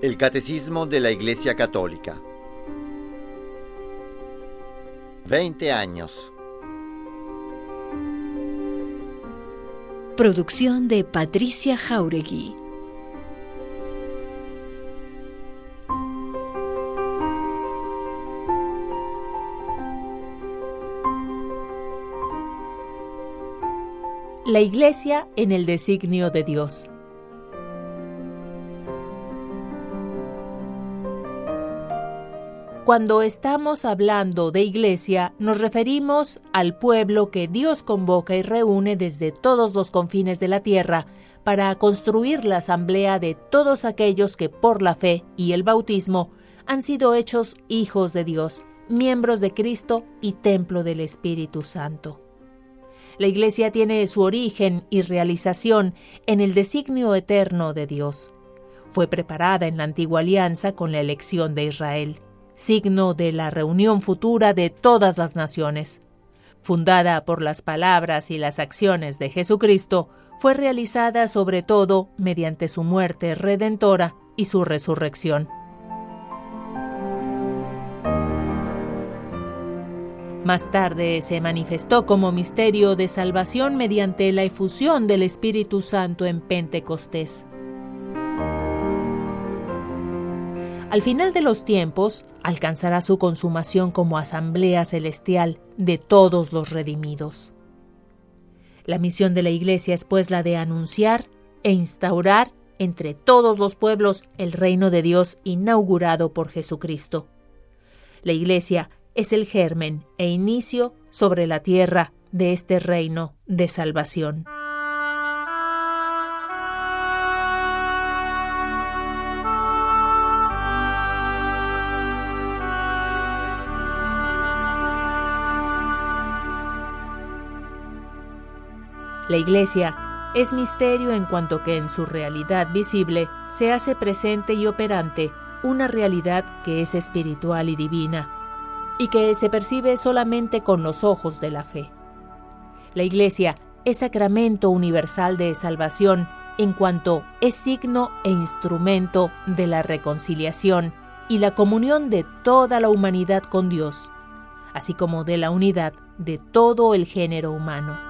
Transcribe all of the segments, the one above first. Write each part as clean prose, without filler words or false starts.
El Catecismo de la Iglesia Católica. 20 años. Producción de Patricia Jáuregui. La Iglesia en el designio de Dios. Cuando estamos hablando de Iglesia, nos referimos al pueblo que Dios convoca y reúne desde todos los confines de la tierra para construir la asamblea de todos aquellos que por la fe y el bautismo han sido hechos hijos de Dios, miembros de Cristo y templo del Espíritu Santo. La Iglesia tiene su origen y realización en el designio eterno de Dios. Fue preparada en la antigua alianza con la elección de Israel, signo de la reunión futura de todas las naciones. Fundada por las palabras y las acciones de Jesucristo, fue realizada sobre todo mediante su muerte redentora y su resurrección. Más tarde se manifestó como misterio de salvación mediante la efusión del Espíritu Santo en Pentecostés. Al final de los tiempos, alcanzará su consumación como asamblea celestial de todos los redimidos. La misión de la Iglesia es pues la de anunciar e instaurar entre todos los pueblos el reino de Dios inaugurado por Jesucristo. La Iglesia es el germen e inicio sobre la tierra de este reino de salvación. La Iglesia es misterio en cuanto que en su realidad visible se hace presente y operante una realidad que es espiritual y divina, y que se percibe solamente con los ojos de la fe. La Iglesia es sacramento universal de salvación en cuanto es signo e instrumento de la reconciliación y la comunión de toda la humanidad con Dios, así como de la unidad de todo el género humano.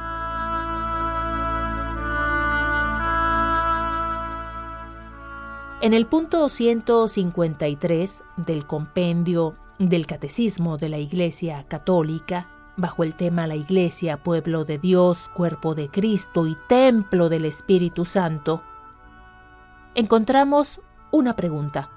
En el punto 153 del compendio del Catecismo de la Iglesia Católica, bajo el tema La Iglesia, pueblo de Dios, cuerpo de Cristo y templo del Espíritu Santo, encontramos una pregunta.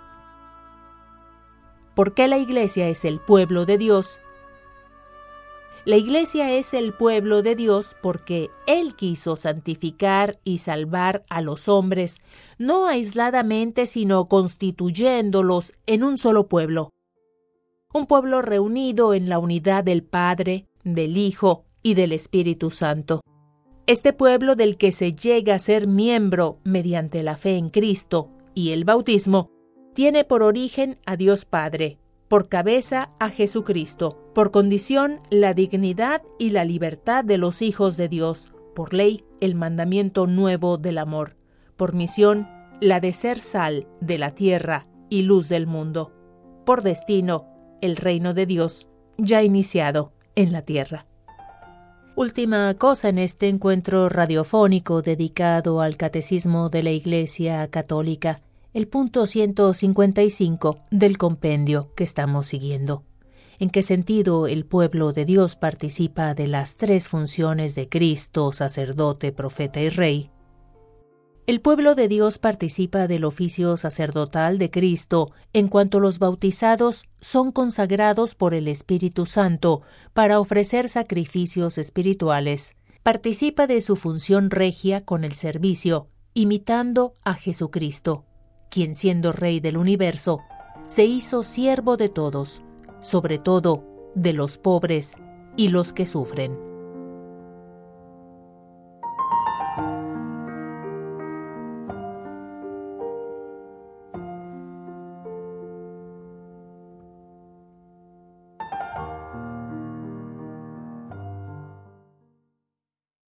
¿Por qué la Iglesia es el pueblo de Dios? La Iglesia es el pueblo de Dios porque Él quiso santificar y salvar a los hombres, no aisladamente, sino constituyéndolos en un solo pueblo. Un pueblo reunido en la unidad del Padre, del Hijo y del Espíritu Santo. Este pueblo del que se llega a ser miembro mediante la fe en Cristo y el bautismo, tiene por origen a Dios Padre, por cabeza a Jesucristo, por condición la dignidad y la libertad de los hijos de Dios, por ley el mandamiento nuevo del amor, por misión la de ser sal de la tierra y luz del mundo, por destino el reino de Dios ya iniciado en la tierra. Última cosa en este encuentro radiofónico dedicado al Catecismo de la Iglesia Católica, el punto 155 del compendio que estamos siguiendo. ¿En qué sentido el pueblo de Dios participa de las tres funciones de Cristo, sacerdote, profeta y rey? El pueblo de Dios participa del oficio sacerdotal de Cristo en cuanto los bautizados son consagrados por el Espíritu Santo para ofrecer sacrificios espirituales. Participa de su función regia con el servicio, imitando a Jesucristo, quien siendo Rey del universo, se hizo siervo de todos, sobre todo de los pobres y los que sufren.